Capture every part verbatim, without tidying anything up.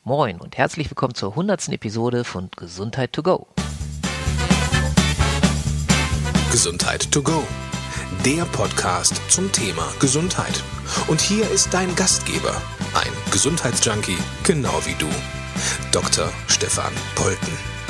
Moin und herzlich willkommen zur hundertsten Episode von Gesundheit to go. Gesundheit to go, der Podcast zum Thema Gesundheit. Und hier ist dein Gastgeber, ein Gesundheitsjunkie, genau wie du, Doktor Stefan Polten.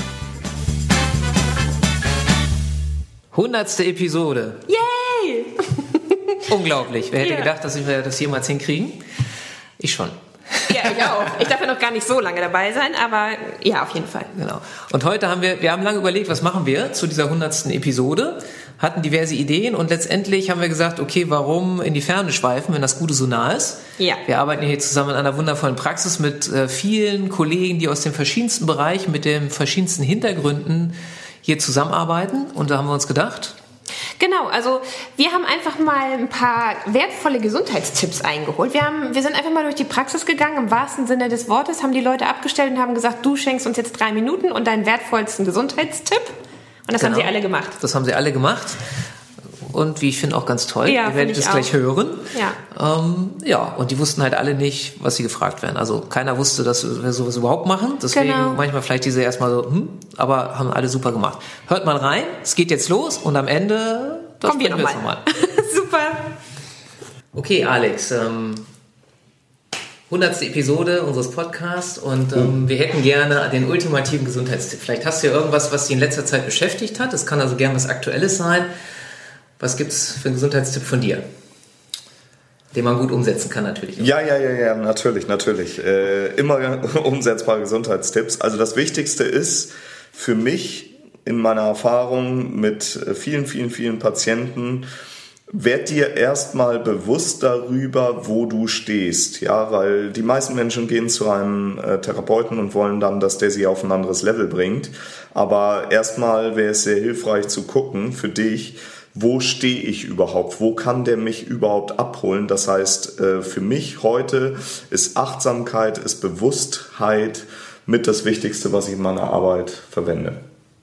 hundertste Episode. Yay! Unglaublich. Wer hätte Ja. gedacht, dass wir das jemals hinkriegen? Ich schon. Ja, ich auch. Ich darf ja noch gar nicht so lange dabei sein, aber ja, auf jeden Fall. Genau. Und heute haben wir, wir haben lange überlegt, was machen wir zu dieser hundertsten Episode, hatten diverse Ideen und letztendlich haben wir gesagt, okay, warum in die Ferne schweifen, wenn das Gute so nah ist? Ja. Wir arbeiten hier zusammen in einer wundervollen Praxis mit äh, vielen Kollegen, die aus den verschiedensten Bereichen, mit den verschiedensten Hintergründen hier zusammenarbeiten und da haben wir uns gedacht, Genau, also wir haben einfach mal ein paar wertvolle Gesundheitstipps eingeholt. Wir, haben, wir sind einfach mal durch die Praxis gegangen, im wahrsten Sinne des Wortes, haben die Leute abgestellt und haben gesagt, du schenkst uns jetzt drei Minuten und deinen wertvollsten Gesundheitstipp. Und das Genau. haben sie alle gemacht. Das haben sie alle gemacht. Und wie ich finde, auch ganz toll. Ja, Ihr werdet find ich es gleich auch. hören. Ja. Ähm, ja, und die wussten halt alle nicht, was sie gefragt werden. Also keiner wusste, dass wir sowas überhaupt machen. Deswegen Genau. manchmal vielleicht diese erstmal so, hm, aber haben alle super gemacht. Hört mal rein, es geht jetzt los und am Ende, das Kommen wir bringen jetzt nochmal. nochmal. Super. Okay, Alex, ähm, hundertste Episode unseres Podcasts und ähm, wir hätten gerne den ultimativen Gesundheitstipp. Vielleicht hast du ja irgendwas, was dich in letzter Zeit beschäftigt hat. Das kann also gerne was Aktuelles sein. Was gibt's für einen Gesundheitstipp von dir? Den man gut umsetzen kann natürlich. Ja, ja, ja, ja, natürlich, natürlich. Äh, immer umsetzbare Gesundheitstipps. Also das Wichtigste ist für mich in meiner Erfahrung mit vielen, vielen, vielen Patienten, werd dir erstmal bewusst darüber, wo du stehst. Ja, weil die meisten Menschen gehen zu einem äh, Therapeuten und wollen dann, dass der sie auf ein anderes Level bringt. Aber erstmal wäre es sehr hilfreich zu gucken für dich, wo stehe ich überhaupt? Wo kann der mich überhaupt abholen? Das heißt, für mich heute ist Achtsamkeit, ist Bewusstheit mit das Wichtigste, was ich in meiner Arbeit verwende.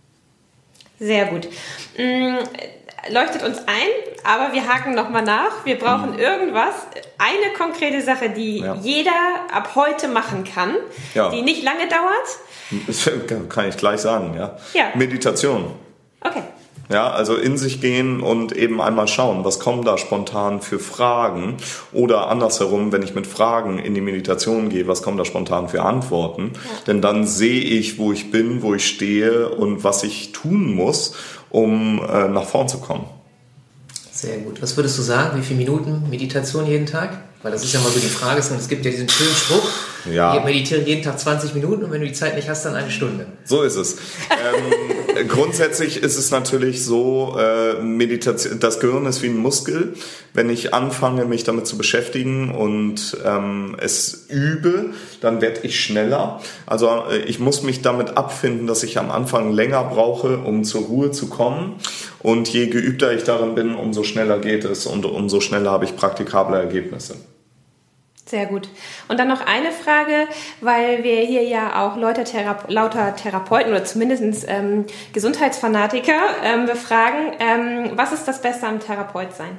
Sehr gut. Mm, leuchtet uns ein, aber wir haken nochmal nach. Wir brauchen irgendwas, eine konkrete Sache, die Ja. jeder ab heute machen kann, Ja. die nicht lange dauert. Das kann ich gleich sagen, ja. Ja. Meditation. Okay. Ja, also in sich gehen und eben einmal schauen, was kommen da spontan für Fragen oder andersherum, wenn ich mit Fragen in die Meditation gehe, was kommen da spontan für Antworten? Ja. Denn dann sehe ich, wo ich bin, wo ich stehe und was ich tun muss, um äh, nach vorn zu kommen. Sehr gut. Was würdest du sagen? Wie viele Minuten Meditation jeden Tag? Weil das ist ja mal so die Frage. Es gibt ja diesen schönen Spruch, Ja. wir meditieren jeden Tag zwanzig Minuten und wenn du die Zeit nicht hast, dann eine Stunde. So ist es. ähm, grundsätzlich ist es natürlich so, äh, Meditation, das Gehirn ist wie ein Muskel. Wenn ich anfange, mich damit zu beschäftigen und ähm, es übe, dann werde ich schneller. Also äh, ich muss mich damit abfinden, dass ich am Anfang länger brauche, um zur Ruhe zu kommen. Und je geübter ich darin bin, umso schneller geht es und umso schneller habe ich praktikable Ergebnisse. Sehr gut. Und dann noch eine Frage, weil wir hier ja auch lauter, Thera- lauter Therapeuten oder zumindest ähm, Gesundheitsfanatiker ähm, befragen. Ähm, was ist das Beste am Therapeutsein?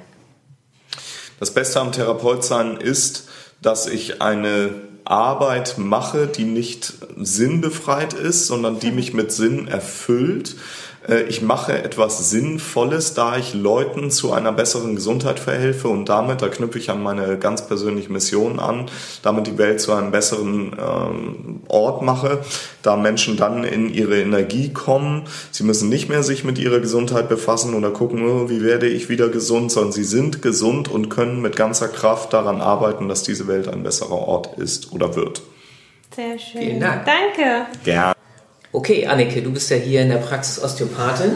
Das Beste am Therapeutsein ist, dass ich eine Arbeit mache, die nicht sinnbefreit ist, sondern die mich mit Sinn erfüllt. Ich mache etwas Sinnvolles, da ich Leuten zu einer besseren Gesundheit verhelfe und damit, da knüpfe ich an meine ganz persönliche Mission an, damit die Welt zu einem besseren ähm, Ort mache, da Menschen dann in ihre Energie kommen. Sie müssen nicht mehr sich mit ihrer Gesundheit befassen oder gucken, oh, wie werde ich wieder gesund, sondern sie sind gesund und können mit ganzer Kraft daran arbeiten, dass diese Welt ein besserer Ort ist oder wird. Sehr schön. Vielen Dank. Danke. Gerne. Okay, Anneke, du bist ja hier in der Praxis Osteopathin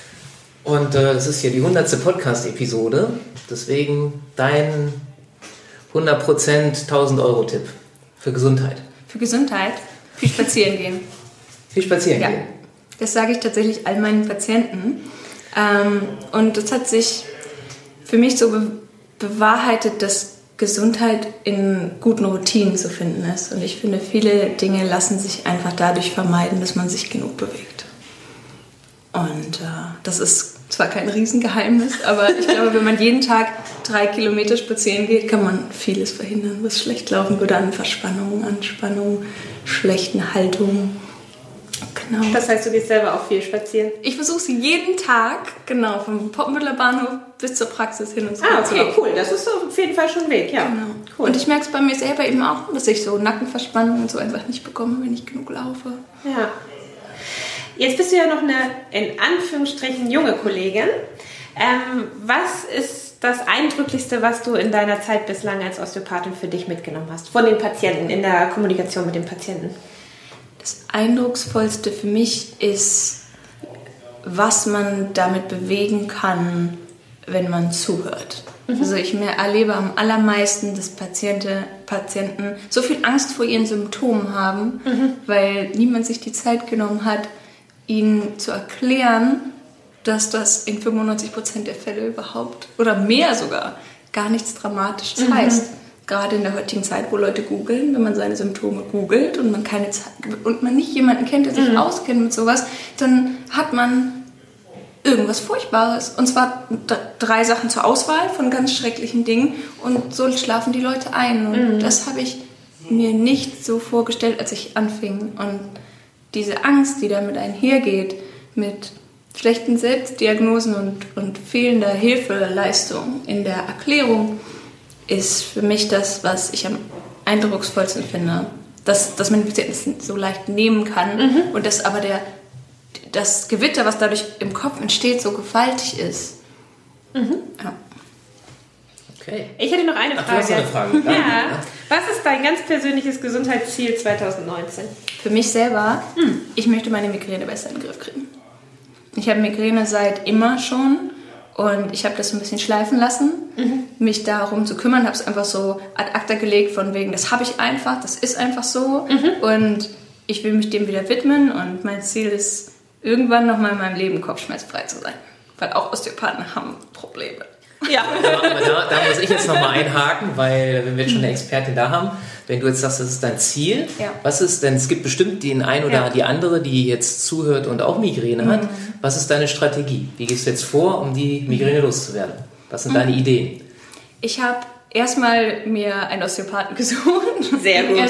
und äh, das ist hier die hundertste Podcast-Episode. Deswegen dein hundert Prozent tausend Euro Tipp für Gesundheit. Für Gesundheit viel spazieren gehen. Viel spazieren Ja, gehen. das sage ich tatsächlich all meinen Patienten. Ähm, und es hat sich für mich so be- bewahrheitet, dass Gesundheit in guten Routinen zu finden ist. Und ich finde, viele Dinge lassen sich einfach dadurch vermeiden, dass man sich genug bewegt. Und äh, das ist zwar kein Riesengeheimnis, aber ich glaube, wenn man jeden Tag drei Kilometer spazieren geht, kann man vieles verhindern, was schlecht laufen würde an Verspannung, Anspannung, schlechten Haltungen. Genau. Das heißt, du gehst selber auch viel spazieren? Ich versuche sie jeden Tag, genau, vom Poppenbütteler Bahnhof bis zur Praxis hin und zurück. Ah, okay, cool. Das ist auf jeden Fall schon ein Weg, ja. Genau. Cool. Und ich merke es bei mir selber eben auch, dass ich so Nackenverspannung und so einfach nicht bekomme, wenn ich genug laufe. Ja. Jetzt bist du ja noch eine, in Anführungsstrichen, junge Kollegin. Ähm, was ist das Eindrücklichste, was du in deiner Zeit bislang als Osteopathin für dich mitgenommen hast? Von den Patienten, in der Kommunikation mit den Patienten? Das Eindrucksvollste für mich ist, was man damit bewegen kann, wenn man zuhört. Mhm. Also ich mehr erlebe am allermeisten, dass Patiente, Patienten so viel Angst vor ihren Symptomen haben, mhm. weil niemand sich die Zeit genommen hat, ihnen zu erklären, dass das in fünfundneunzig Prozent der Fälle überhaupt, oder mehr sogar, gar nichts Dramatisches mhm. heißt. Gerade in der heutigen Zeit, wo Leute googeln, wenn man seine Symptome googelt und man keine Zeit, und man nicht jemanden kennt, der sich mhm. auskennt mit sowas, dann hat man irgendwas Furchtbares. Und zwar d- drei Sachen zur Auswahl von ganz schrecklichen Dingen und so schlafen die Leute ein. Und mhm. das habe ich mir nicht so vorgestellt, als ich anfing. Und diese Angst, die damit einhergeht, mit schlechten Selbstdiagnosen und, und fehlender Hilfeleistung in der Erklärung, ist für mich das, was ich am eindrucksvollsten finde. Dass, dass man es so leicht nehmen kann mhm. und dass aber der, das Gewitter, was dadurch im Kopf entsteht, so gewaltig ist. Mhm. Ja. Okay. Ich hätte noch eine Frage. Ach, du hast eine Frage. Ja. Ja. Was ist dein ganz persönliches Gesundheitsziel zwanzig neunzehn? Für mich selber, hm. ich möchte meine Migräne besser in den Griff kriegen. Ich habe Migräne seit immer schon. Und ich habe das ein bisschen schleifen lassen, mhm. mich darum zu kümmern, habe es einfach so ad acta gelegt, von wegen, das habe ich einfach, das ist einfach so. Mhm. Und ich will mich dem wieder widmen und mein Ziel ist, irgendwann nochmal in meinem Leben kopfschmerzfrei zu sein. Weil auch Osteopathen haben Probleme. Ja. Aber da, da muss ich jetzt nochmal einhaken, weil wenn wir jetzt schon eine Expertin da haben, wenn du jetzt sagst, das ist dein Ziel, ja. was ist denn, es gibt bestimmt den einen oder ja. die andere, die jetzt zuhört und auch Migräne mhm. hat, was ist deine Strategie? Wie gehst du jetzt vor, um die Migräne loszuwerden? Was sind mhm. deine Ideen? Ich habe erstmal mir einen Osteopathen gesucht. Sehr gut.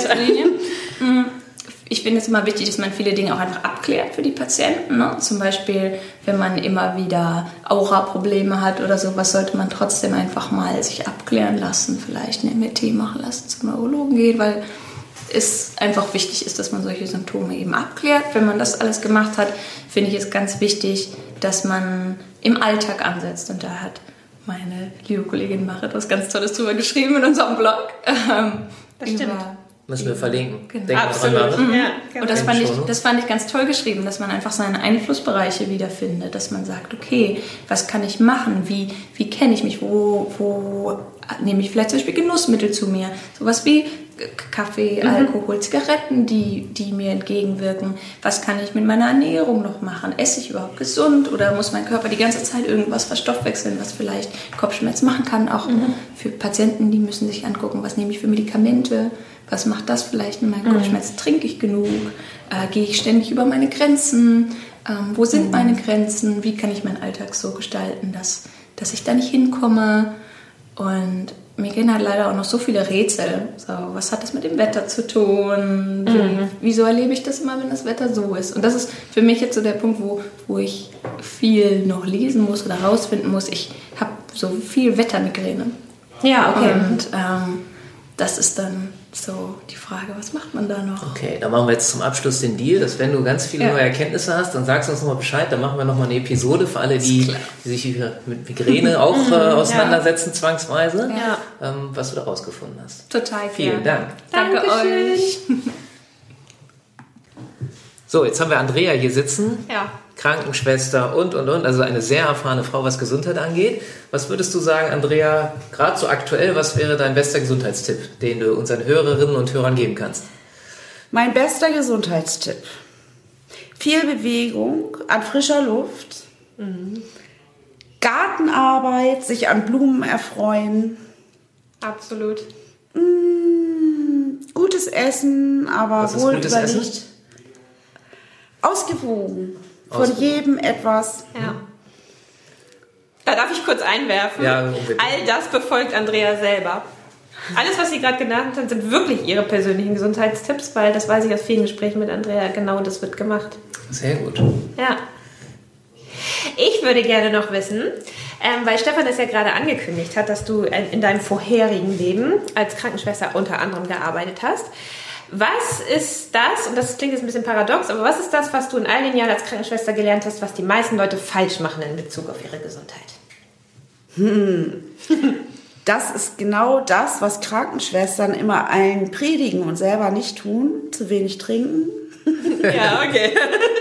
Ich finde es immer wichtig, dass man viele Dinge auch einfach abklärt für die Patienten. Ne? Zum Beispiel, wenn man immer wieder Aura-Probleme hat oder sowas, sollte man trotzdem einfach mal sich abklären lassen, vielleicht eine M R T machen lassen, zum Neurologen gehen, weil es einfach wichtig ist, dass man solche Symptome eben abklärt. Wenn man das alles gemacht hat, finde ich es ganz wichtig, dass man im Alltag ansetzt. Und da hat meine liebe Kollegin Marit was ganz Tolles drüber geschrieben in unserem Blog. Ähm, das stimmt. Müssen wir verlinken. Genau. Denken Absolut. dran, mhm. Ja, und das fand, ich, das fand ich ganz toll geschrieben, dass man einfach seine Einflussbereiche wiederfindet, dass man sagt, okay, was kann ich machen, wie, wie kenne ich mich, wo, wo nehme ich vielleicht zum Beispiel Genussmittel zu mir, sowas wie Kaffee, mhm. Alkohol, Zigaretten, die, die mir entgegenwirken, was kann ich mit meiner Ernährung noch machen, esse ich überhaupt gesund oder muss mein Körper die ganze Zeit irgendwas verstoffwechseln, was vielleicht Kopfschmerz machen kann, auch mhm. für Patienten, die müssen sich angucken, was nehme ich für Medikamente, was macht das vielleicht mit meinem Kopfschmerz? Trinke ich genug? Äh, gehe ich ständig über meine Grenzen? Ähm, wo sind meine Grenzen? Wie kann ich meinen Alltag so gestalten, dass, dass ich da nicht hinkomme? Und Migräne hat leider auch noch so viele Rätsel. So, was hat das mit dem Wetter zu tun? Wie, mhm. Wieso erlebe ich das immer, wenn das Wetter so ist? Und das ist für mich jetzt so der Punkt, wo, wo ich viel noch lesen muss oder rausfinden muss. Ich habe so viel Wettermigräne. Ja, okay. Und ähm, das ist dann so die Frage, was macht man da noch? Okay, dann machen wir jetzt zum Abschluss den Deal, dass wenn du ganz viele ja. neue Erkenntnisse hast, dann sagst du uns nochmal Bescheid, dann machen wir nochmal eine Episode für alle, die, die sich mit Migräne auch äh, auseinandersetzen, ja. zwangsweise, ja. ähm, was du da rausgefunden hast. Total Vielen gern. Dank. Danke Dankeschön. euch. So, jetzt haben wir Andrea hier sitzen. Ja. Krankenschwester und, und, und, also eine sehr erfahrene Frau, was Gesundheit angeht. Was würdest du sagen, Andrea, gerade so aktuell, was wäre dein bester Gesundheitstipp, den du unseren Hörerinnen und Hörern geben kannst? Mein bester Gesundheitstipp. Viel Bewegung an frischer Luft, mhm. Gartenarbeit, sich an Blumen erfreuen. Absolut. Mh, gutes Essen, aber was ist wohl gutes überlegt. Essen? Ausgewogen. Von Ausgewogen. jedem etwas. Ja. Da darf ich kurz einwerfen. Ja, unbedingt. All das befolgt Andrea selber. Alles, was sie gerade genannt hat, sind wirklich ihre persönlichen Gesundheitstipps, weil das weiß ich aus vielen Gesprächen mit Andrea, genau das wird gemacht. Sehr gut. Ja. Ich würde gerne noch wissen, ähm, weil Stefan es ja gerade angekündigt hat, dass du in deinem vorherigen Leben als Krankenschwester unter anderem gearbeitet hast. Was ist das, und das klingt jetzt ein bisschen paradox, aber was ist das, was du in all den Jahren als Krankenschwester gelernt hast, was die meisten Leute falsch machen in Bezug auf ihre Gesundheit? Hm. Das ist genau das, was Krankenschwestern immer allen predigen und selber nicht tun. Zu wenig trinken. Ja, okay.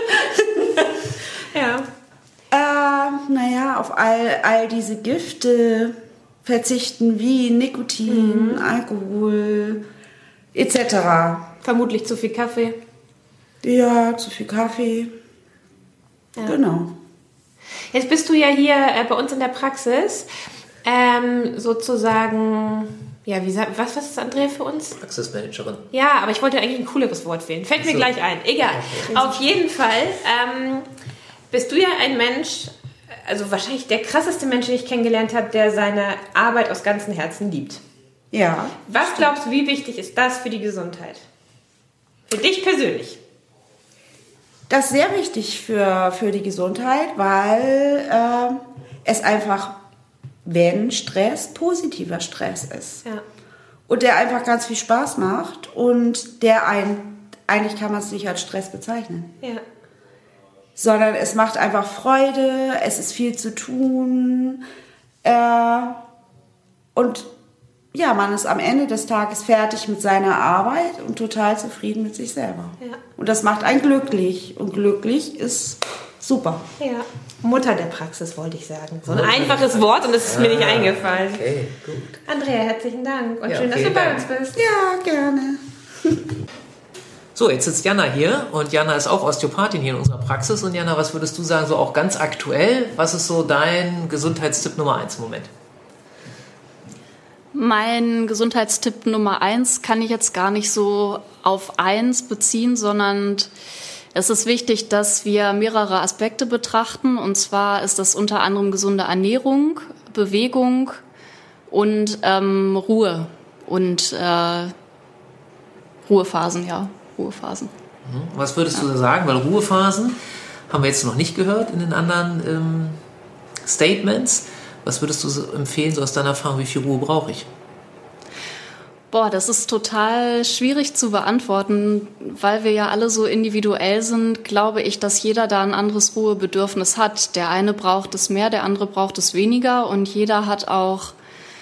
Ja. Äh, naja, auf all, all diese Gifte verzichten wie Nikotin, mhm. Alkohol et cetera. Vermutlich zu viel Kaffee. Ja, zu viel Kaffee. Ja. Genau. Jetzt bist du ja hier äh, bei uns in der Praxis ähm, sozusagen, ja, wie sagt, was, was ist Andrea für uns? Praxismanagerin. Ja, aber ich wollte eigentlich ein cooleres Wort wählen. Fällt mir so. gleich ein. Egal. Okay. Auf jeden Fall ähm, bist du ja ein Mensch, also wahrscheinlich der krasseste Mensch, den ich kennengelernt habe, der seine Arbeit aus ganzem Herzen liebt. Ja. Was glaubst du, wie wichtig ist das für die Gesundheit? Für dich persönlich? Das ist sehr wichtig für, für die Gesundheit, weil äh, es einfach, wenn Stress, positiver Stress ist. Ja. Und der einfach ganz viel Spaß macht und der ein, eigentlich kann man es nicht als Stress bezeichnen. Ja. Sondern es macht einfach Freude, es ist viel zu tun äh, und ja, man ist am Ende des Tages fertig mit seiner Arbeit und total zufrieden mit sich selber. Ja. Und das macht einen glücklich. Und glücklich ist super. Ja. Mutter der Praxis, wollte ich sagen. So ein einfaches Wort und es ist mir nicht eingefallen. Okay, gut. Andrea, herzlichen Dank und Ja, schön, dass du vielen bei Dank. uns bist. Ja, gerne. So, jetzt sitzt Jana hier und Jana ist auch Osteopathin hier in unserer Praxis. Und Jana, was würdest du sagen, so auch ganz aktuell, was ist so dein Gesundheitstipp Nummer eins im Moment? Mein Gesundheitstipp Nummer eins kann ich jetzt gar nicht so auf eins beziehen, sondern es ist wichtig, dass wir mehrere Aspekte betrachten. Und zwar ist das unter anderem gesunde Ernährung, Bewegung und ähm, Ruhe und äh, Ruhephasen, ja, Ruhephasen. Was würdest ja. du da sagen? Weil Ruhephasen haben wir jetzt noch nicht gehört in den anderen ähm, Statements. Was würdest du so empfehlen, so aus deiner Erfahrung, wie viel Ruhe brauche ich? Boah, das ist total schwierig zu beantworten, weil wir ja alle so individuell sind, glaube ich, dass jeder da ein anderes Ruhebedürfnis hat. Der eine braucht es mehr, der andere braucht es weniger und jeder hat auch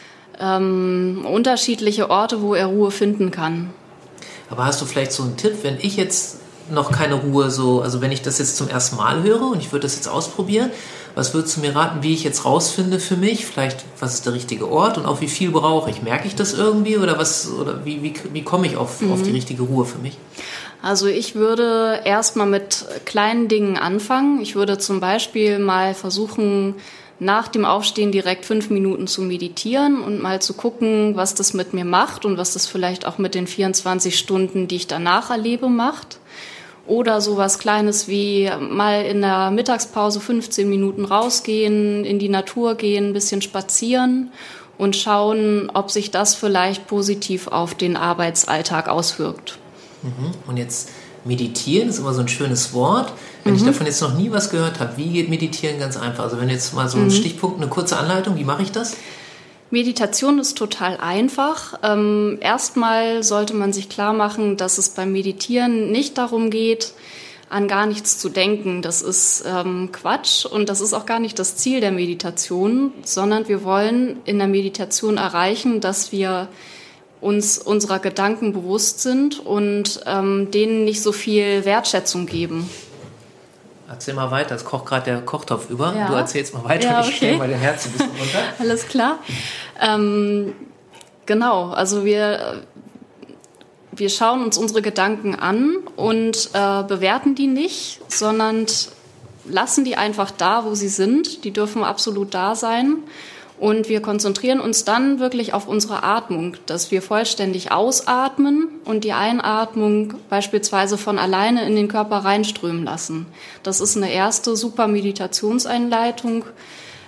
ähm, unterschiedliche Orte, wo er Ruhe finden kann. Aber hast du vielleicht so einen Tipp, wenn ich jetzt noch keine Ruhe so, also wenn ich das jetzt zum ersten Mal höre und ich würde das jetzt ausprobieren, was würdest du mir raten, wie ich jetzt rausfinde für mich? Vielleicht, was ist der richtige Ort und auch wie viel brauche ich? Merke ich das irgendwie oder was, oder wie, wie, wie komme ich auf, mhm. auf die richtige Ruhe für mich? Also ich würde erstmal mit kleinen Dingen anfangen. Ich würde zum Beispiel mal versuchen, nach dem Aufstehen direkt fünf Minuten zu meditieren und mal zu gucken, was das mit mir macht und was das vielleicht auch mit den vierundzwanzig Stunden, die ich danach erlebe, macht. Oder sowas Kleines wie mal in der Mittagspause fünfzehn Minuten rausgehen, in die Natur gehen, ein bisschen spazieren und schauen, ob sich das vielleicht positiv auf den Arbeitsalltag auswirkt. Mhm. Und jetzt meditieren ist immer so ein schönes Wort. Wenn mhm. ich davon jetzt noch nie was gehört habe, wie geht Meditieren ganz einfach? Also wenn jetzt mal so ein mhm. Stichpunkt, eine kurze Anleitung, wie mache ich das? Meditation ist total einfach. Ähm, erstmal sollte man sich klar machen, dass es beim Meditieren nicht darum geht, an gar nichts zu denken. Das ist ähm, Quatsch und das ist auch gar nicht das Ziel der Meditation, sondern wir wollen in der Meditation erreichen, dass wir uns unserer Gedanken bewusst sind und ähm, denen nicht so viel Wertschätzung geben. Erzähl mal weiter, es kocht gerade der Kochtopf über. Ja. Du erzählst mal weiter, ja, ich okay. stelle mal den Herz ein bisschen runter. Alles klar. Ähm, genau, also wir, wir schauen uns unsere Gedanken an und äh, bewerten die nicht, sondern lassen die einfach da, wo sie sind. Die dürfen absolut da sein. Und wir konzentrieren uns dann wirklich auf unsere Atmung, dass wir vollständig ausatmen und die Einatmung beispielsweise von alleine in den Körper reinströmen lassen. Das ist eine erste super Meditationseinleitung,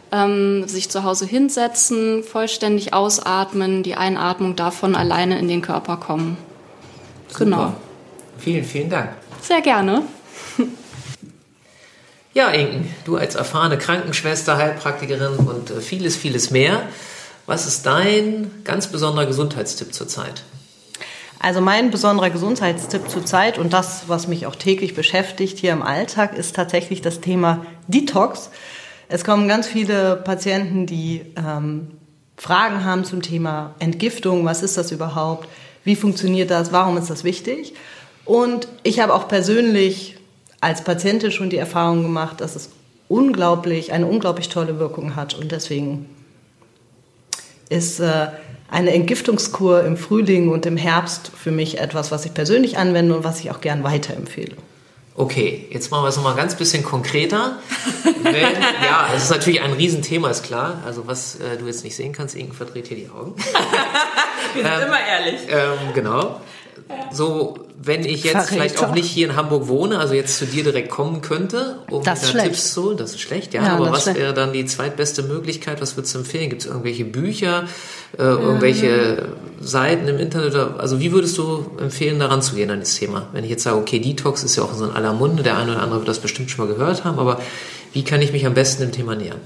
ähm, sich zu Hause hinsetzen, vollständig ausatmen, die Einatmung davon alleine in den Körper kommen. Super. Genau. Vielen, vielen Dank. Sehr gerne. Ja, Inken, du als erfahrene Krankenschwester, Heilpraktikerin und äh, vieles, vieles mehr. Was ist dein ganz besonderer Gesundheitstipp zurzeit? Also mein besonderer Gesundheitstipp zurzeit und das, was mich auch täglich beschäftigt hier im Alltag, ist tatsächlich das Thema Detox. Es kommen ganz viele Patienten, die ähm, Fragen haben zum Thema Entgiftung. Was ist das überhaupt? Wie funktioniert das? Warum ist das wichtig? Und ich habe auch persönlich als Patientin schon die Erfahrung gemacht, dass es unglaublich, eine unglaublich tolle Wirkung hat. Und deswegen ist äh, eine Entgiftungskur im Frühling und im Herbst für mich etwas, was ich persönlich anwende und was ich auch gern weiterempfehle. Okay, jetzt machen wir es nochmal ganz bisschen konkreter. Wenn, ja, es ist natürlich ein Riesenthema, ist klar. Also was äh, du jetzt nicht sehen kannst, Inken verdreht hier die Augen. Wir sind ähm, immer ehrlich. Ähm, genau. So, wenn ich jetzt Verräter. vielleicht auch nicht hier in Hamburg wohne, also jetzt zu dir direkt kommen könnte, um da Tipps zu holen, das ist schlecht, ja, ja aber was wäre dann die zweitbeste Möglichkeit, was würdest du empfehlen? Gibt es irgendwelche Bücher, äh, irgendwelche mhm. Seiten im Internet, also wie würdest du empfehlen, daran zu gehen an das Thema? Wenn ich jetzt sage, okay, Detox ist ja auch so in aller Munde, der eine oder andere wird das bestimmt schon mal gehört haben, aber wie kann ich mich am besten dem Thema nähern?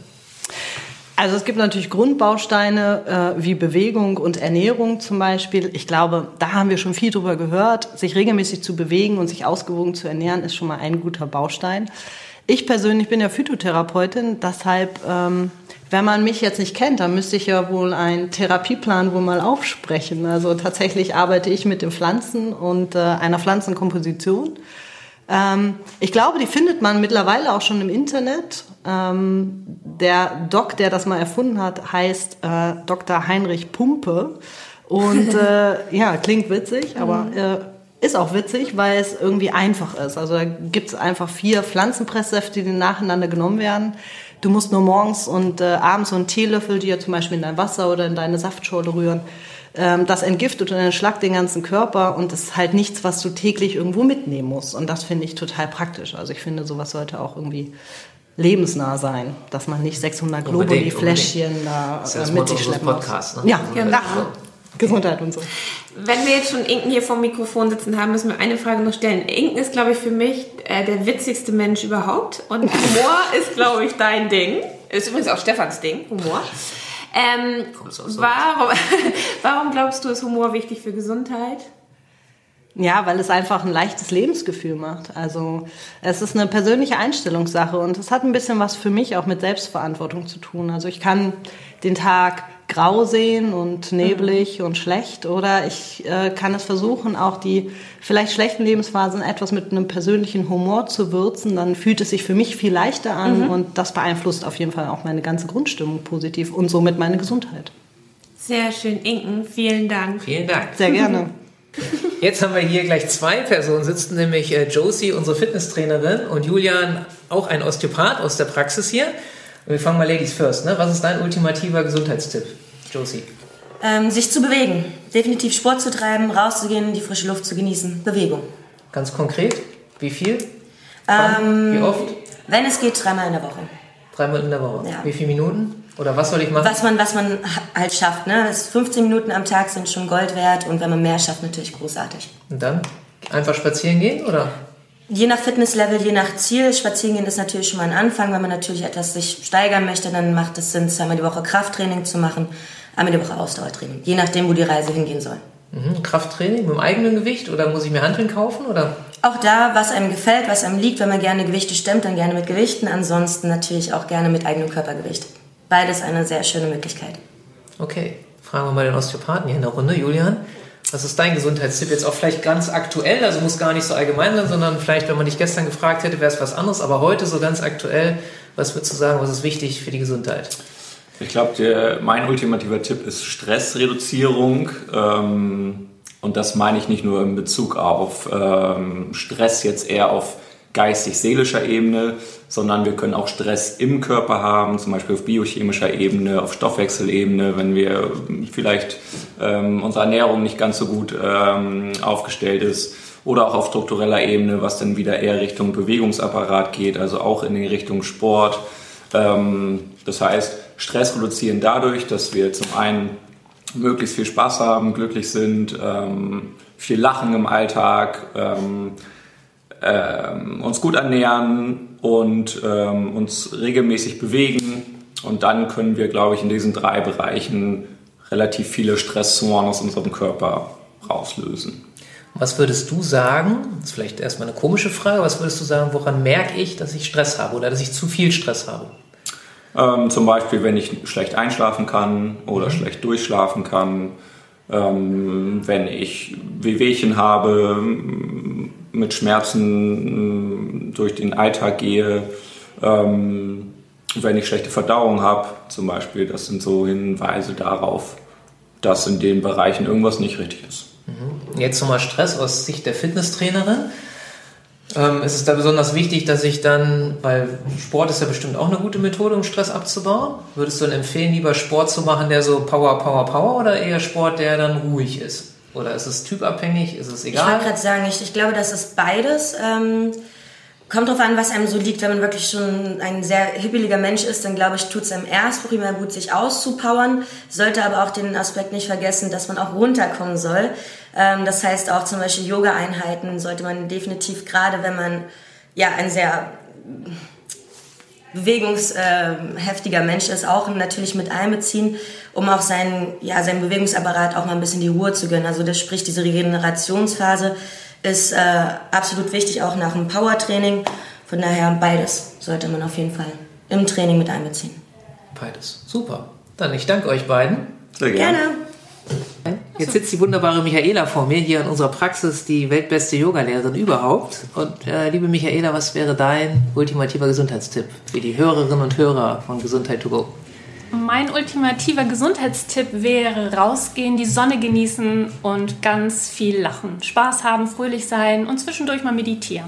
Also es gibt natürlich Grundbausteine äh, wie Bewegung und Ernährung zum Beispiel. Ich glaube, da haben wir schon viel drüber gehört. Sich regelmäßig zu bewegen und sich ausgewogen zu ernähren, ist schon mal ein guter Baustein. Ich persönlich bin ja Phytotherapeutin, deshalb, ähm, wenn man mich jetzt nicht kennt, dann müsste ich ja wohl einen Therapieplan wohl mal aufsprechen. Also tatsächlich arbeite ich mit den Pflanzen und äh, einer Pflanzenkomposition. Ähm, ich glaube, die findet man mittlerweile auch schon im Internet. Ähm, der Doc, der das mal erfunden hat, heißt äh, Doktor Heinrich Pumpe. Und äh, ja, klingt witzig, aber äh, ist auch witzig, weil es irgendwie einfach ist. Also da gibt es einfach vier Pflanzenpresssäfte, die nacheinander genommen werden. Du musst nur morgens und äh, abends so einen Teelöffel, die ja zum Beispiel in dein Wasser oder in deine Saftschorle rühren. Das entgiftet und entschlackt den ganzen Körper und das ist halt nichts, was du täglich irgendwo mitnehmen musst. Und das finde ich total praktisch. Also ich finde, sowas sollte auch irgendwie lebensnah sein, dass man nicht sechshundert Globuli-Fläschchen da äh, mit sich schleppen muss. Podcast, ne? Ja, genau. Ja. Gesundheit und so. Wenn wir jetzt schon Inken hier vor dem Mikrofon sitzen haben, müssen wir eine Frage noch stellen. Inken ist, glaube ich, für mich äh, der witzigste Mensch überhaupt und Humor ist, glaube ich, dein Ding. Ist übrigens auch Stefans Ding, Humor. Ähm, warum, warum glaubst du, ist Humor wichtig für Gesundheit? Ja, weil es einfach ein leichtes Lebensgefühl macht. Also es ist eine persönliche Einstellungssache und es hat ein bisschen was für mich auch mit Selbstverantwortung zu tun. Also ich kann den Tag grau sehen und neblig mhm. und schlecht oder ich äh, kann es versuchen, auch die vielleicht schlechten Lebensphasen etwas mit einem persönlichen Humor zu würzen. Dann fühlt es sich für mich viel leichter an mhm. und das beeinflusst auf jeden Fall auch meine ganze Grundstimmung positiv und somit meine Gesundheit. Sehr schön, Inken. Vielen Dank. Vielen Dank. Sehr gerne. Jetzt haben wir hier gleich zwei Personen sitzen, nämlich äh, Josie, unsere Fitnesstrainerin, und Julian, auch ein Osteopath aus der Praxis hier. Und wir fangen mal Ladies first, ne? Was ist dein ultimativer Gesundheitstipp, Josie? Ähm, sich zu bewegen. Definitiv Sport zu treiben, rauszugehen, die frische Luft zu genießen. Bewegung. Ganz konkret? Wie viel? Ähm, Wie oft? Wenn es geht, dreimal in der Woche. Dreimal in der Woche. Ja. Wie viele Minuten? Oder was soll ich machen? Was man, was man halt schafft. Ne? Das fünfzehn Minuten am Tag sind schon Gold wert und wenn man mehr schafft, natürlich großartig. Und dann? Einfach spazieren gehen, oder? Je nach Fitnesslevel, je nach Ziel. Spazieren gehen ist natürlich schon mal ein Anfang. Wenn man natürlich etwas sich steigern möchte, dann macht es Sinn, zweimal die Woche Krafttraining zu machen, einmal die Woche Ausdauertraining. Je nachdem, wo die Reise hingehen soll. Mhm. Krafttraining mit dem eigenen Gewicht oder muss ich mir Hanteln kaufen, oder? Auch da, was einem gefällt, was einem liegt. Wenn man gerne Gewichte stemmt, dann gerne mit Gewichten. Ansonsten natürlich auch gerne mit eigenem Körpergewicht. Beides eine sehr schöne Möglichkeit. Okay, fragen wir mal den Osteopathen hier in der Runde. Julian, was ist dein Gesundheitstipp? Jetzt auch vielleicht ganz aktuell, also muss gar nicht so allgemein sein, sondern vielleicht, wenn man dich gestern gefragt hätte, wäre es was anderes. Aber heute so ganz aktuell, was würdest du sagen, was ist wichtig für die Gesundheit? Ich glaube, mein ultimativer Tipp ist Stressreduzierung. Ähm, und das meine ich nicht nur in Bezug auf ähm, Stress jetzt eher auf geistig-seelischer Ebene, sondern wir können auch Stress im Körper haben, zum Beispiel auf biochemischer Ebene, auf Stoffwechselebene, wenn wir vielleicht ähm, unsere Ernährung nicht ganz so gut ähm, aufgestellt ist, oder auch auf struktureller Ebene, was dann wieder eher Richtung Bewegungsapparat geht, also auch in die Richtung Sport. Ähm, das heißt, Stress reduzieren dadurch, dass wir zum einen möglichst viel Spaß haben, glücklich sind, ähm, viel lachen im Alltag, ähm, ähm, uns gut ernähren und ähm, uns regelmäßig bewegen. Und dann können wir, glaube ich, in diesen drei Bereichen relativ viele Stressoren aus unserem Körper rauslösen. Was würdest du sagen, das ist vielleicht erstmal eine komische Frage, was würdest du sagen, woran merke ich, dass ich Stress habe oder dass ich zu viel Stress habe? Ähm, zum Beispiel, wenn ich schlecht einschlafen kann oder mhm. schlecht durchschlafen kann, ähm, wenn ich Wehwehchen habe, mit Schmerzen durch den Alltag gehe, ähm, wenn ich schlechte Verdauung habe, zum Beispiel, das sind so Hinweise darauf, dass in den Bereichen irgendwas nicht richtig ist. Jetzt nochmal Stress aus Sicht der Fitnesstrainerin. Ähm, ist es da besonders wichtig, dass ich dann, weil Sport ist ja bestimmt auch eine gute Methode, um Stress abzubauen. Würdest du dann empfehlen, lieber Sport zu machen, der so Power, Power, Power oder eher Sport, der dann ruhig ist? Oder ist es typabhängig? Ist es egal? Ich wollte gerade sagen, ich, ich glaube, das ist beides. Ähm, kommt drauf an, was einem so liegt. Wenn man wirklich schon ein sehr hibbeliger Mensch ist, dann glaube ich, tut es einem erst primär gut, sich auszupowern. Sollte aber auch den Aspekt nicht vergessen, dass man auch runterkommen soll. Ähm, das heißt auch zum Beispiel Yoga-Einheiten sollte man definitiv, gerade wenn man ja ein sehr bewegungsheftiger äh, Mensch ist, auch natürlich mit einbeziehen, um auch seinen, ja, seinen Bewegungsapparat auch mal ein bisschen die Ruhe zu gönnen. Also das spricht diese Regenerationsphase ist äh, absolut wichtig, auch nach dem Powertraining. Von daher beides sollte man auf jeden Fall im Training mit einbeziehen. Beides, super. Dann ich danke euch beiden. Sehr gerne. Gerne. Jetzt sitzt die wunderbare Michaela vor mir, hier in unserer Praxis, die weltbeste Yogalehrerin überhaupt. Und äh, liebe Michaela, was wäre dein ultimativer Gesundheitstipp für die Hörerinnen und Hörer von Gesundheit to go? Mein ultimativer Gesundheitstipp wäre rausgehen, die Sonne genießen und ganz viel lachen. Spaß haben, fröhlich sein und zwischendurch mal meditieren.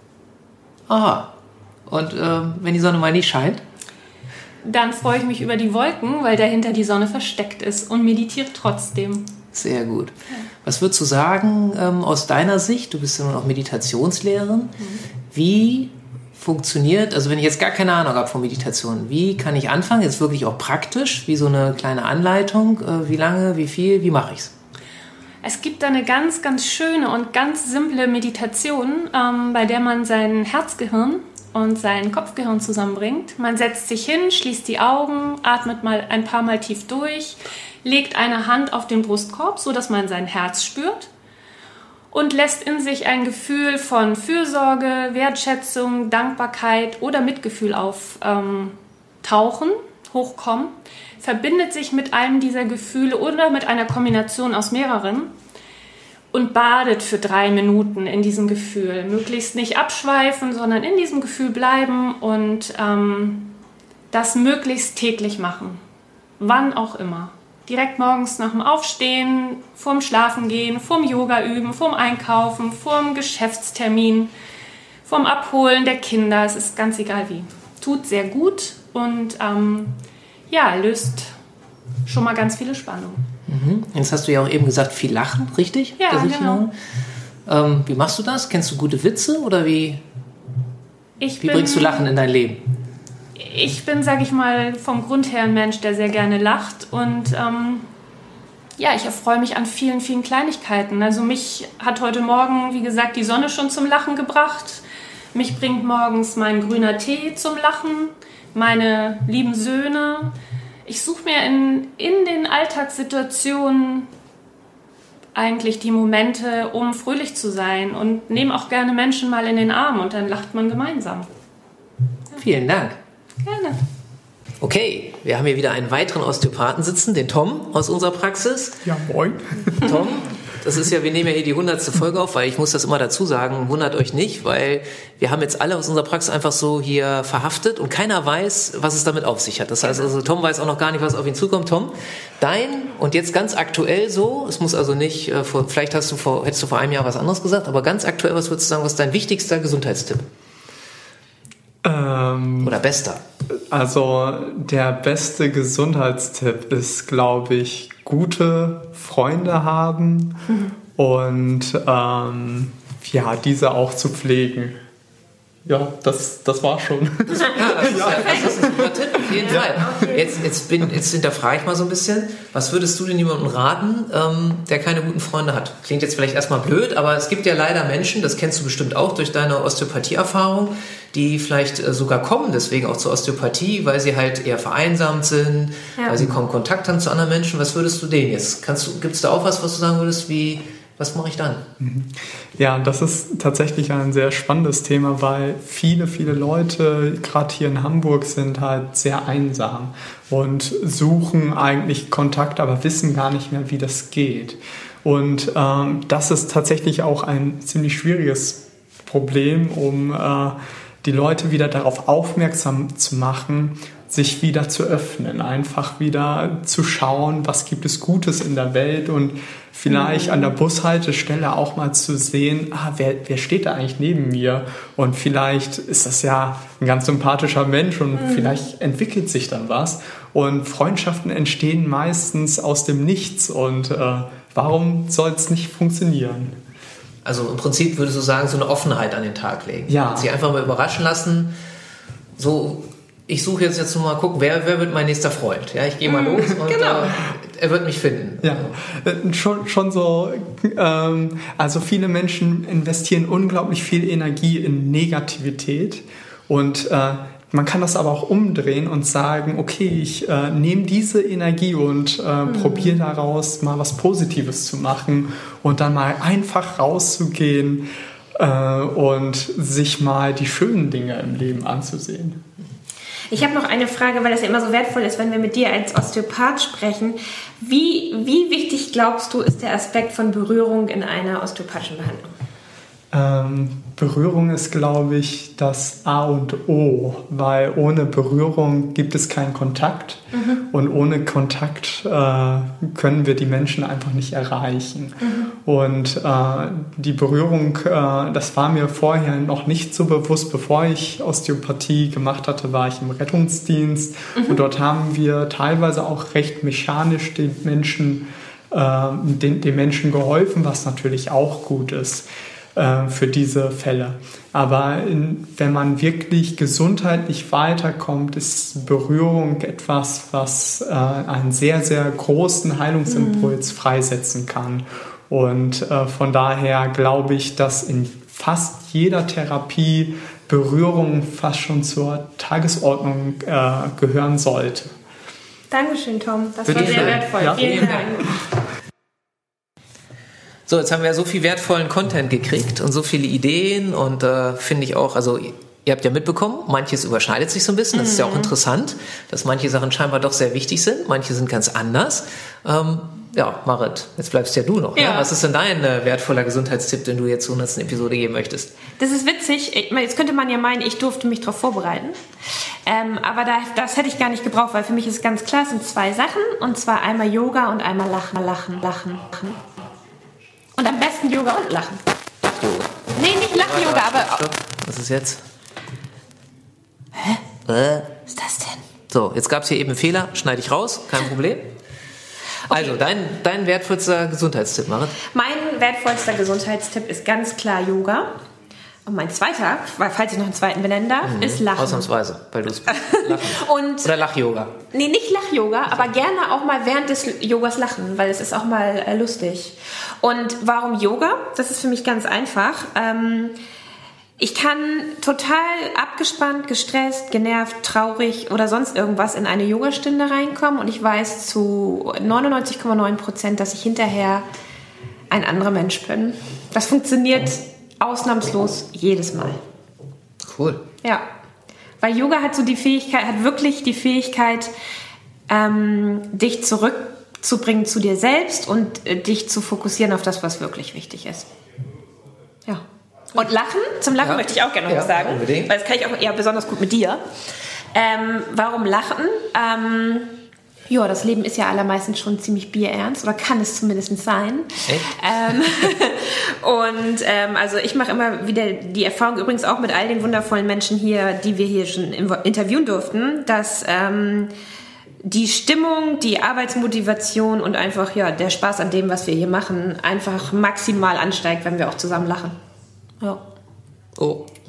Aha. Und äh, wenn die Sonne mal nicht scheint? Dann freue ich mich über die Wolken, weil dahinter die Sonne versteckt ist und meditiere trotzdem. Sehr gut. Was würdest du sagen ähm, aus deiner Sicht? Du bist ja nun auch Meditationslehrerin. Mhm. Wie funktioniert, also wenn ich jetzt gar keine Ahnung habe von Meditation, wie kann ich anfangen? Jetzt wirklich auch praktisch, wie so eine kleine Anleitung. Äh, wie lange, wie viel, wie mache ich es? Es gibt da eine ganz, ganz schöne und ganz simple Meditation, ähm, bei der man sein Herzgehirn und sein Kopfgehirn zusammenbringt. Man setzt sich hin, schließt die Augen, atmet mal ein paar Mal tief durch, legt eine Hand auf den Brustkorb, sodass man sein Herz spürt und lässt in sich ein Gefühl von Fürsorge, Wertschätzung, Dankbarkeit oder Mitgefühl auftauchen, ähm, hochkommen, verbindet sich mit einem dieser Gefühle oder mit einer Kombination aus mehreren und badet für drei Minuten in diesem Gefühl. Möglichst nicht abschweifen, sondern in diesem Gefühl bleiben und ähm, das möglichst täglich machen. Wann auch immer. Direkt morgens nach dem Aufstehen, vorm Schlafengehen, vorm Yoga üben, vorm Einkaufen, vorm Geschäftstermin, vorm Abholen der Kinder. Es ist ganz egal wie. Tut sehr gut und ähm, ja, löst schon mal ganz viele Spannung. Mhm. Jetzt hast du ja auch eben gesagt, viel lachen, richtig? Ja, genau. Ähm, wie machst du das? Kennst du gute Witze oder wie, ich wie bin, bringst du Lachen in dein Leben? Ich bin, sag ich mal, vom Grund her ein Mensch, der sehr gerne lacht und ähm, ja, ich erfreue mich an vielen, vielen Kleinigkeiten. Also mich hat heute Morgen, wie gesagt, die Sonne schon zum Lachen gebracht. Mich bringt morgens mein grüner Tee zum Lachen, meine lieben Söhne. Ich suche mir in, in den Alltagssituationen eigentlich die Momente, um fröhlich zu sein und nehme auch gerne Menschen mal in den Arm und dann lacht man gemeinsam. Ja. Vielen Dank. Gerne. Okay, wir haben hier wieder einen weiteren Osteopathen sitzen, den Tom aus unserer Praxis. Ja, moin. Tom, das ist ja, wir nehmen ja hier die hundertste Folge auf, weil ich muss das immer dazu sagen, wundert euch nicht, weil wir haben jetzt alle aus unserer Praxis einfach so hier verhaftet und keiner weiß, was es damit auf sich hat. Das heißt also, Tom weiß auch noch gar nicht, was auf ihn zukommt. Tom, dein und jetzt ganz aktuell so, es muss also nicht, äh, vor, vielleicht hast du vor, hättest du vor einem Jahr was anderes gesagt, aber ganz aktuell, was würdest du sagen, was ist dein wichtigster Gesundheitstipp? Ähm, Oder bester? Also der beste Gesundheitstipp ist, glaube ich, gute Freunde haben mhm. und ähm, ja, diese auch zu pflegen. ja, das, das war schon. Das, ja, das, ist, ja, das ist ein super Tipp, auf jeden ja. Fall. Jetzt, jetzt, bin, jetzt hinterfrage ich mal so ein bisschen, was würdest du denn jemandem raten, ähm, der keine guten Freunde hat? Klingt jetzt vielleicht erstmal blöd, aber es gibt ja leider Menschen, das kennst du bestimmt auch durch deine Osteopathie-Erfahrung, die vielleicht äh, sogar kommen deswegen auch zur Osteopathie, weil sie halt eher vereinsamt sind, ja. weil sie kaum Kontakt haben zu anderen Menschen. Was würdest du denen jetzt? Kannst du, gibt es da auch was, was du sagen würdest, wie... Was mache ich dann? Ja, das ist tatsächlich ein sehr spannendes Thema, weil viele, viele Leute, gerade hier in Hamburg, sind halt sehr einsam und suchen eigentlich Kontakt, aber wissen gar nicht mehr, wie das geht. Und ähm, das ist tatsächlich auch ein ziemlich schwieriges Problem, um äh, die Leute wieder darauf aufmerksam zu machen, sich wieder zu öffnen, einfach wieder zu schauen, was gibt es Gutes in der Welt und vielleicht an der Bushaltestelle auch mal zu sehen, ah, wer, wer steht da eigentlich neben mir? Und vielleicht ist das ja ein ganz sympathischer Mensch und mhm. vielleicht entwickelt sich dann was. Und Freundschaften entstehen meistens aus dem Nichts. Und äh, warum soll es nicht funktionieren? Also im Prinzip würdest du sagen, so eine Offenheit an den Tag legen. Ja. Sich einfach mal überraschen lassen. So, ich suche jetzt jetzt mal gucken, wer, wer wird mein nächster Freund? Ja, ich gehe mal los und genau. äh, er wird mich finden. Ja, schon, schon so, ähm, also viele Menschen investieren unglaublich viel Energie in Negativität und äh, man kann das aber auch umdrehen und sagen, okay, ich äh, nehme diese Energie und äh, mhm. probiere daraus mal was Positives zu machen und dann mal einfach rauszugehen äh, und sich mal die schönen Dinge im Leben anzusehen. Ich habe noch eine Frage, weil das ja immer so wertvoll ist, wenn wir mit dir als Osteopath sprechen. Wie, wie wichtig glaubst du, ist der Aspekt von Berührung in einer osteopathischen Behandlung? Ähm, Berührung ist, glaube ich, das A und O, weil ohne Berührung gibt es keinen Kontakt mhm. und ohne Kontakt äh, können wir die Menschen einfach nicht erreichen. Mhm. Und äh, die Berührung, äh, das war mir vorher noch nicht so bewusst. Bevor ich Osteopathie gemacht hatte, war ich im Rettungsdienst mhm. und dort haben wir teilweise auch recht mechanisch den Menschen, äh, den, den Menschen geholfen, was natürlich auch gut ist für diese Fälle. Aber in, wenn man wirklich gesundheitlich weiterkommt, ist Berührung etwas, was äh, einen sehr, sehr großen Heilungsimpuls mhm. freisetzen kann. Und äh, von daher glaube ich, dass in fast jeder Therapie Berührung fast schon zur Tagesordnung äh, gehören sollte. Dankeschön, Tom. Das Bitte war sehr schön. wertvoll. Ja. Vielen Dank. So, jetzt haben wir ja so viel wertvollen Content gekriegt und so viele Ideen und äh, finde ich auch, also ihr habt ja mitbekommen, manches überschneidet sich so ein bisschen, das ist ja auch interessant, dass manche Sachen scheinbar doch sehr wichtig sind, manche sind ganz anders. Ähm, ja, Marit, jetzt bleibst ja du noch. Ja. Ne? Was ist denn dein äh, wertvoller Gesundheitstipp, den du jetzt zur hundertsten Episode geben möchtest? Das ist witzig. Ich, jetzt könnte man ja meinen, ich durfte mich darauf vorbereiten. Ähm, aber da, das hätte ich gar nicht gebraucht, weil für mich ist ganz klar, es sind zwei Sachen. Und zwar einmal Yoga und einmal Lachen, Lachen, Lachen, Lachen. Und am besten Yoga und Lachen. Lach-Yoga. Nee, nicht Lach-Yoga, aber... Stopp. Was ist jetzt? Hä? Äh? Was ist das denn? So, jetzt gab es hier eben einen Fehler. Schneide ich raus, kein Problem. Okay. Also, dein, dein wertvollster Gesundheitstipp, Marit? Mein wertvollster Gesundheitstipp ist ganz klar Yoga. Und mein zweiter, falls ich noch einen zweiten benennen darf, mhm. ist Lachen. Ausnahmsweise, weil du es und Oder Lach-Yoga. Nee, nicht Lach-Yoga, aber gerne auch mal während des Yogas lachen, weil es ist auch mal äh, lustig. Und warum Yoga? Das ist für mich ganz einfach. Ähm, ich kann total abgespannt, gestresst, genervt, traurig oder sonst irgendwas in eine Yogastunde reinkommen und ich weiß zu neunundneunzig Komma neun Prozent, dass ich hinterher ein anderer Mensch bin. Das funktioniert ausnahmslos jedes Mal. Cool. Ja, weil Yoga hat so die Fähigkeit, hat wirklich die Fähigkeit, ähm, dich zurückzubringen zu dir selbst und äh, dich zu fokussieren auf das, was wirklich wichtig ist. Ja. Und Lachen, zum Lachen ja. möchte ich auch gerne noch ja, was sagen, unbedingt. Weil das kann ich auch eher besonders gut mit dir. Ähm, warum Lachen? Ähm, Ja, das Leben ist ja allermeistens schon ziemlich bierernst oder kann es zumindest sein. Echt? Ähm, und ähm, also ich mache immer wieder die Erfahrung, übrigens auch mit all den wundervollen Menschen hier, die wir hier schon interviewen durften, dass ähm, die Stimmung, die Arbeitsmotivation und einfach ja der Spaß an dem, was wir hier machen, einfach maximal ansteigt, wenn wir auch zusammen lachen. Ja. Oh.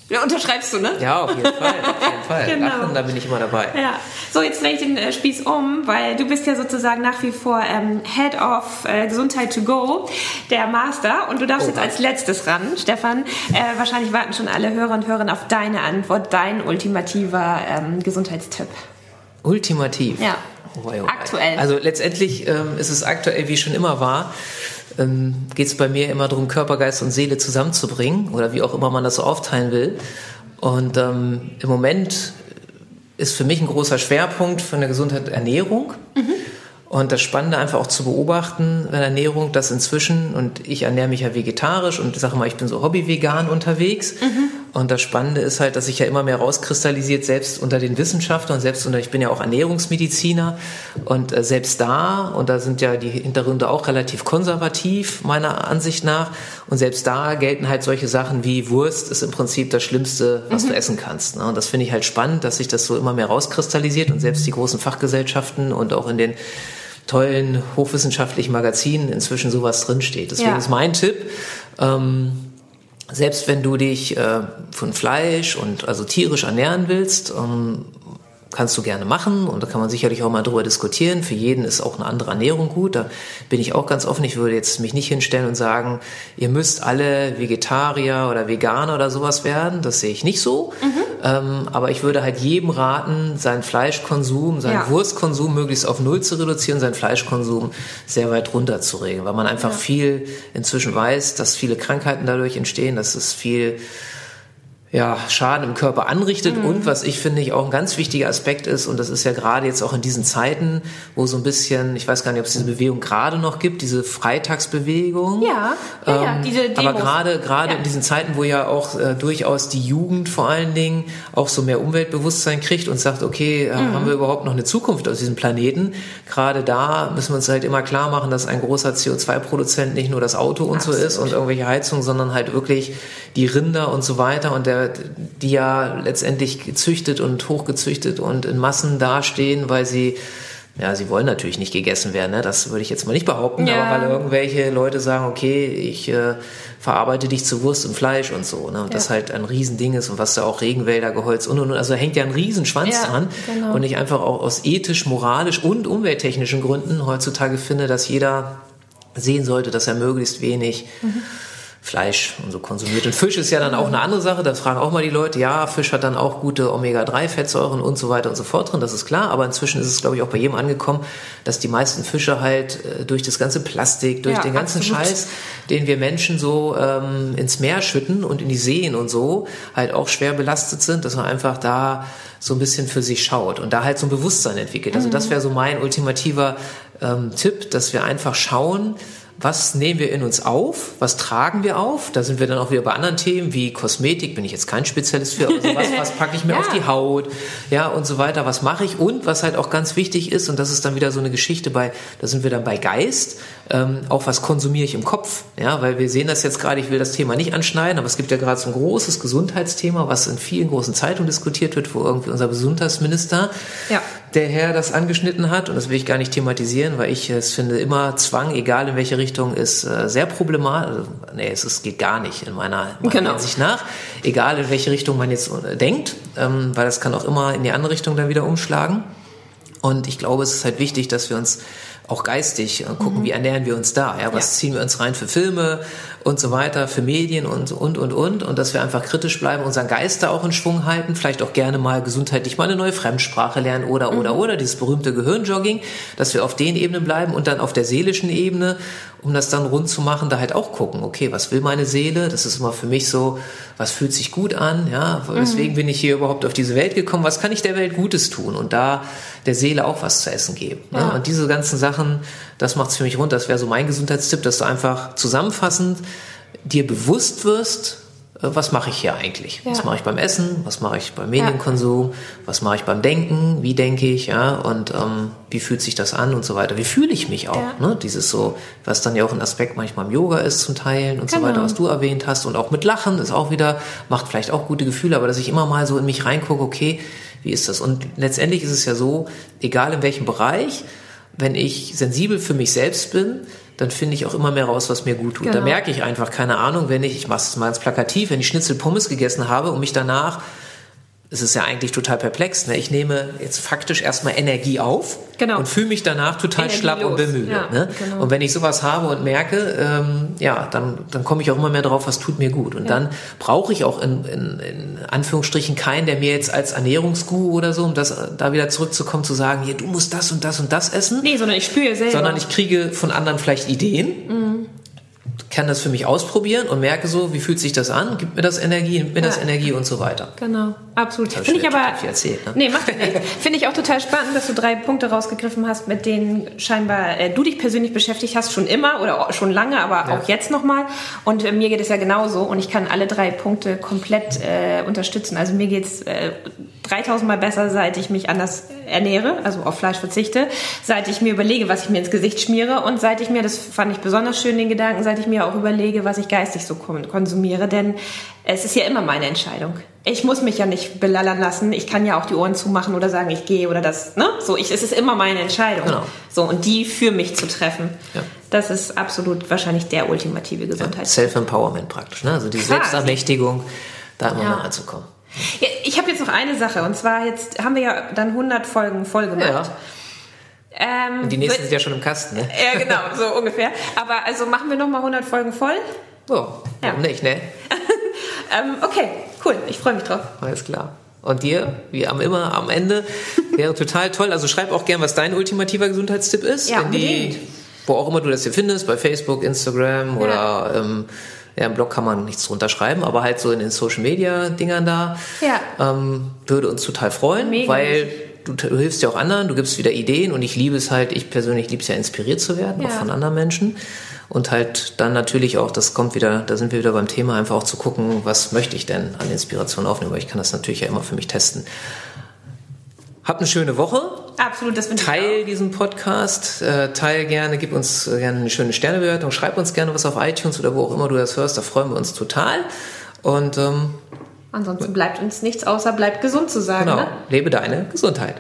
Ja, unterschreibst du, ne? Ja, auf jeden Fall. Auf jeden Fall. Genau. Lachen, da bin ich immer dabei. Ja. So, jetzt drehe ich den äh, Spieß um, weil du bist ja sozusagen nach wie vor ähm, Head of äh, Gesundheit to go, der Master. Und du darfst Oh. jetzt als letztes ran, Stefan. Äh, wahrscheinlich warten schon alle Hörer und Hörerinnen auf deine Antwort, dein ultimativer ähm, Gesundheitstipp. Ultimativ? Ja. Oh, oh, oh. Aktuell. Also letztendlich ähm, ist es aktuell, wie es schon immer war, ähm, geht es bei mir immer darum, Körper, Geist und Seele zusammenzubringen oder wie auch immer man das so aufteilen will. Und ähm, im Moment ist für mich ein großer Schwerpunkt von der Gesundheit Ernährung. Mhm. Und das Spannende einfach auch zu beobachten in Ernährung, dass inzwischen, und ich ernähre mich ja vegetarisch und sage mal, ich bin so hobby-vegan unterwegs. Mhm. Und das Spannende ist halt, dass sich ja immer mehr rauskristallisiert, selbst unter den Wissenschaftlern, selbst unter, ich bin ja auch Ernährungsmediziner und äh, selbst da, und da sind ja die Hintergründe auch relativ konservativ, meiner Ansicht nach, und selbst da gelten halt solche Sachen wie Wurst ist im Prinzip das Schlimmste, was mhm. du essen kannst. Ne? Und das finde ich halt spannend, dass sich das so immer mehr rauskristallisiert und selbst die großen Fachgesellschaften und auch in den tollen hochwissenschaftlichen Magazinen inzwischen sowas drinsteht. Deswegen ja. ist mein Tipp, ähm, selbst wenn du dich äh, von Fleisch und also tierisch ernähren willst, ähm, kannst du gerne machen, und da kann man sicherlich auch mal drüber diskutieren. Für jeden ist auch eine andere Ernährung gut. Da bin ich auch ganz offen. Ich würde jetzt mich nicht hinstellen und sagen, ihr müsst alle Vegetarier oder Veganer oder sowas werden. Das sehe ich nicht so. Mhm. Ähm, aber ich würde halt jedem raten, seinen Fleischkonsum, seinen ja. Wurstkonsum möglichst auf Null zu reduzieren, seinen Fleischkonsum sehr weit runter zu regeln, weil man einfach ja. viel inzwischen weiß, dass viele Krankheiten dadurch entstehen, dass es viel ja, Schaden im Körper anrichtet. Mhm. Und was ich finde, ich auch ein ganz wichtiger Aspekt ist, und das ist ja gerade jetzt auch in diesen Zeiten, wo so ein bisschen, ich weiß gar nicht, ob es diese Bewegung gerade noch gibt, diese Freitagsbewegung. Ja, ja, ähm, ja diese Demos. Aber gerade gerade ja. in diesen Zeiten, wo ja auch äh, durchaus die Jugend vor allen Dingen auch so mehr Umweltbewusstsein kriegt und sagt, okay, äh, mhm. haben wir überhaupt noch eine Zukunft auf diesem Planeten? Gerade da müssen wir uns halt immer klar machen, dass ein großer C O zwei Produzent nicht nur das Auto und Absolut. so ist und irgendwelche Heizungen, sondern halt wirklich die Rinder und so weiter, und der die ja letztendlich gezüchtet und hochgezüchtet und in Massen dastehen, weil sie, ja, sie wollen natürlich nicht gegessen werden, ne? Das würde ich jetzt mal nicht behaupten, ja. aber weil irgendwelche Leute sagen, okay, ich äh, verarbeite dich zu Wurst und Fleisch und so, ne? Und ja. das halt ein Riesending ist, und was da auch Regenwälder geholzt und und und, also da hängt ja ein Riesenschwanz ja, dran, genau. Und ich einfach auch aus ethisch, moralisch und umwelttechnischen Gründen heutzutage finde, dass jeder sehen sollte, dass er möglichst wenig mhm. Fleisch und so konsumiert. Und Fisch ist ja dann auch eine andere Sache, da fragen auch mal die Leute, ja, Fisch hat dann auch gute Omega drei Fettsäuren und so weiter und so fort drin, das ist klar, aber inzwischen ist es, glaube ich, auch bei jedem angekommen, dass die meisten Fische halt äh, durch das ganze Plastik, durch ja, den ganzen absolut. Scheiß, den wir Menschen so ähm, ins Meer schütten und in die Seen und so, halt auch schwer belastet sind, dass man einfach da so ein bisschen für sich schaut und da halt so ein Bewusstsein entwickelt. Also das wäre so mein ultimativer ähm, Tipp, dass wir einfach schauen, was nehmen wir in uns auf? Was tragen wir auf? Da sind wir dann auch wieder bei anderen Themen wie Kosmetik, bin ich jetzt kein Spezialist für, aber sowas, was packe ich mir ja. auf die Haut, ja, und so weiter, was mache ich? Und was halt auch ganz wichtig ist, und das ist dann wieder so eine Geschichte bei, da sind wir dann bei Geist, ähm, auch was konsumiere ich im Kopf, ja, weil wir sehen das jetzt gerade, ich will das Thema nicht anschneiden, aber es gibt ja gerade so ein großes Gesundheitsthema, was in vielen großen Zeitungen diskutiert wird, wo irgendwie unser Gesundheitsminister, ja. der Herr das angeschnitten hat, und das will ich gar nicht thematisieren, weil ich es finde, immer Zwang, egal in welche Richtung, ist äh, sehr problematisch. Also, nee, es ist, geht gar nicht in meiner, meiner genau. Ansicht nach. Egal in welche Richtung man jetzt äh, denkt, ähm, weil das kann auch immer in die andere Richtung dann wieder umschlagen. Und ich glaube, es ist halt wichtig, dass wir uns auch geistig äh, gucken, mhm. wie ernähren wir uns da, ja, was ja. ziehen wir uns rein für Filme und so weiter, für Medien und, und, und, und, und dass wir einfach kritisch bleiben, unseren Geist da auch in Schwung halten, vielleicht auch gerne mal gesundheitlich mal eine neue Fremdsprache lernen oder, mhm. oder, oder, dieses berühmte Gehirnjogging, dass wir auf den Ebenen bleiben und dann auf der seelischen Ebene, um das dann rund zu machen, da halt auch gucken, okay, was will meine Seele? Das ist immer für mich so, was fühlt sich gut an, ja, weswegen mhm. bin ich hier überhaupt auf diese Welt gekommen, was kann ich der Welt Gutes tun und da der Seele auch was zu essen geben. Ja. Ne? Und diese ganzen Sachen, das macht's für mich rund, das wäre so mein Gesundheitstipp, dass du einfach zusammenfassend dir bewusst wirst, was mache ich hier eigentlich? Ja. Was mache ich beim Essen? Was mache ich beim Medienkonsum? Ja. Was mache ich beim Denken? Wie denke ich? Ja, und ähm, wie fühlt sich das an und so weiter? Wie fühle ich mich auch? Ja. Ne? Dieses so, was dann ja auch ein Aspekt manchmal im Yoga ist zum Teilen und genau. so weiter, was du erwähnt hast. Und auch mit Lachen ist auch wieder, macht vielleicht auch gute Gefühle, aber dass ich immer mal so in mich reingucke, okay, wie ist das? Und letztendlich ist es ja so, egal in welchem Bereich, wenn ich sensibel für mich selbst bin, dann finde ich auch immer mehr raus, was mir gut tut. Genau. Da merke ich einfach, keine Ahnung, wenn ich, ich mache es mal ins Plakativ, wenn ich Schnitzel Pommes gegessen habe und mich danach, es ist ja eigentlich total perplex, ne? Ich nehme jetzt faktisch erstmal Energie auf genau. und fühle mich danach total Energie schlapp los. und bemüht. Ja, ne? genau. Und wenn ich sowas habe und merke, ähm, ja, dann, dann komme ich auch immer mehr drauf, was tut mir gut. Und ja. dann brauche ich auch in, in, in Anführungsstrichen keinen, der mir jetzt als Ernährungsguru oder so, um das da wieder zurückzukommen, zu sagen, hier, du musst das und das und das essen. Nee, sondern ich spüre selber. Sondern ich kriege von anderen vielleicht Ideen. Mhm. Kann das für mich ausprobieren und merke so, wie fühlt sich das an, gibt mir das Energie, nimmt mir ja. das Energie und so weiter. Genau, absolut. Das Finde ich aber, viel erzählt, ne? nee, macht ja nichts. Finde ich auch total spannend, dass du drei Punkte rausgegriffen hast, mit denen scheinbar äh, du dich persönlich beschäftigt hast, schon immer oder auch schon lange, aber ja. auch jetzt nochmal. Und äh, mir geht es ja genauso und ich kann alle drei Punkte komplett äh, unterstützen. Also mir geht es äh, dreitausend Mal besser, seit ich mich anders ernähre, also auf Fleisch verzichte, seit ich mir überlege, was ich mir ins Gesicht schmiere und seit ich mir, das fand ich besonders schön, den Gedanken, seit ich mir auch überlege, was ich geistig so konsumiere, denn es ist ja immer meine Entscheidung. Ich muss mich ja nicht belallern lassen, ich kann ja auch die Ohren zumachen oder sagen, ich gehe oder das, ne? So, ich, es ist immer meine Entscheidung. Genau. So, und die für mich zu treffen, ja. das ist absolut wahrscheinlich der ultimative Gesundheit. Ja, Self-Empowerment praktisch, ne? Also die Krass. Selbstermächtigung, da immer ja. nahe zu kommen. Ja, ich habe jetzt noch eine Sache und zwar jetzt haben wir ja dann hundert Folgen voll gemacht. Ja. Ähm, und die nächsten sind ja schon im Kasten, ne? Ja, genau, so ungefähr. Aber also machen wir nochmal hundert Folgen voll? Oh, warum ja. nicht, ne? ähm, okay, cool, ich freue mich drauf. Alles klar. Und dir, wie am immer am Ende, wäre total toll. Also schreib auch gern, was dein ultimativer Gesundheitstipp ist. Ja, in die, wo auch immer du das hier findest, bei Facebook, Instagram oder ja. ähm, ja, im Blog kann man nichts drunter schreiben, aber halt so in den Social-Media-Dingern da. Ja. Ähm, würde uns total freuen, Mega. weil du, du hilfst ja auch anderen, du gibst wieder Ideen und ich liebe es halt, ich persönlich liebe es ja, inspiriert zu werden, ja. auch von anderen Menschen. Und halt dann natürlich auch, das kommt wieder, da sind wir wieder beim Thema, einfach auch zu gucken, was möchte ich denn an Inspiration aufnehmen, weil ich kann das natürlich ja immer für mich testen. Habt eine schöne Woche. Absolut, das finde ich Teil auch. diesen Podcast, äh, teil gerne, gib uns äh, gerne eine schöne Sternebewertung, schreib uns gerne was auf iTunes oder wo auch immer du das hörst, da freuen wir uns total. Und ähm, ansonsten bleibt uns nichts außer bleibt gesund zu sagen. Genau, ne? Lebe deine Gesundheit.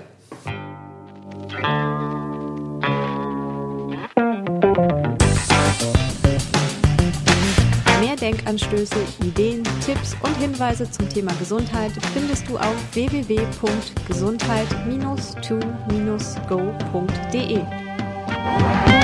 Mehr Denkanstöße, Ideen, Tipps und Hinweise zum Thema Gesundheit findest du auf w w w punkt gesundheit Bindestrich to Bindestrich go punkt de.